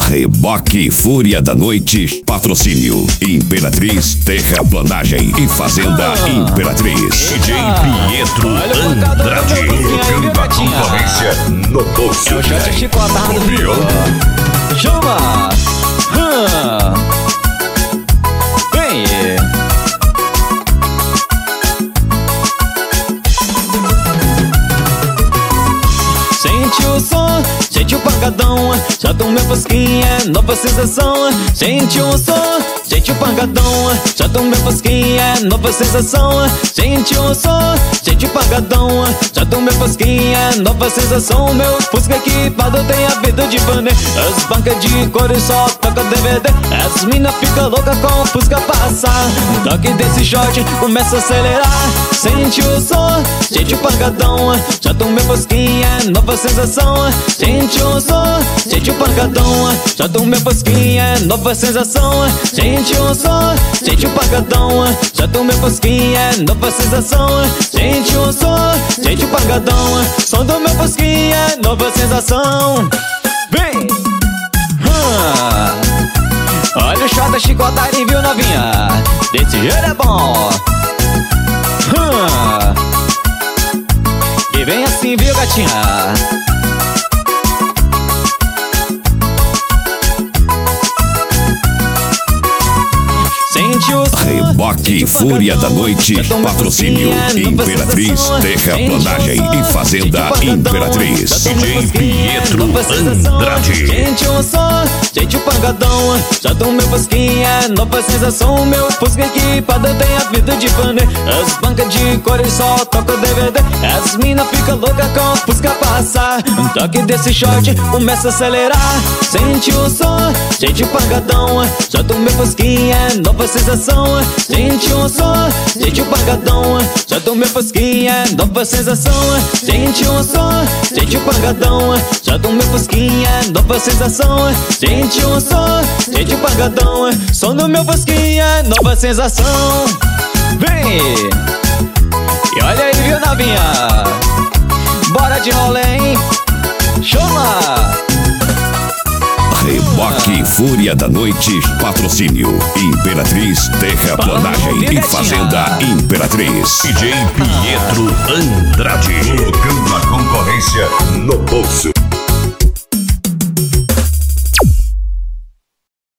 Reboque Fúria da Noite, patrocínio Imperatriz Terraplanagem e Fazenda Imperatriz. DJ Pietro Andrade, colocando a concorrência no bolso. É o shot chicotado, viu? Chama! Vem! Sente o som, sente o pancadão, já tomei fosquinha, nova sensação. Sente o som, sente o pancadão, já tomei fosquinha, nova sensação. Sente o som, sente o pancadão, já tomei fosquinha, nova sensação. Meu Fusca equipado tem a vida de banner, as bancas de cor e só toca DVD. As mina fica louca com o Fusca passar. O toque desse shot começa a acelerar. Sente o som, sente o pancadão, já tomei fosquinha, nova sensação. Sente o som, sente o pancadão, já tomei fosquinha, nova sensação. Sente o som, sente o pancadão, já tomei fosquinha, nova sensação. Sente o som, sente o pancadão, som do meu fosquinha, nova sensação. Vem! Olha o shot da chicotada, viu, novinha? Desse jeito é bom. E vem assim, viu, gatinha? Sente o Reboque Fúria da Noite, patrocínio Imperatriz Terraplanagem e Fazenda Imperatriz. DJ Pietro Andrade. Sente o som, sente o pancadão, já tomei fosquinha, nova sensação. Meu Fusca equipado tem a vida de banner, as bancas de cor e só toca DVD. As mina fica louca com o Fusca passar. Um toque desse shot começa a acelerar. Sente o som, sente o pancadão, já tomei fosquinha, nova sensação. Sente o som, sente o pancadão, já tomei fosquinha, nova sensação. Sente o som, sente o pancadão, já tomei fosquinha, nova sensação. Sente o som, sente o pancadão, som do meu fosquinha, nova sensação. Vem! E olha aí, viu, novinha? Bora de rolê, hein? Chama! Reboque Fúria da Noite, patrocínio Imperatriz Terraplanagem e Fazenda Imperatriz. DJ Pietro Andrade, colocando a concorrência no bolso.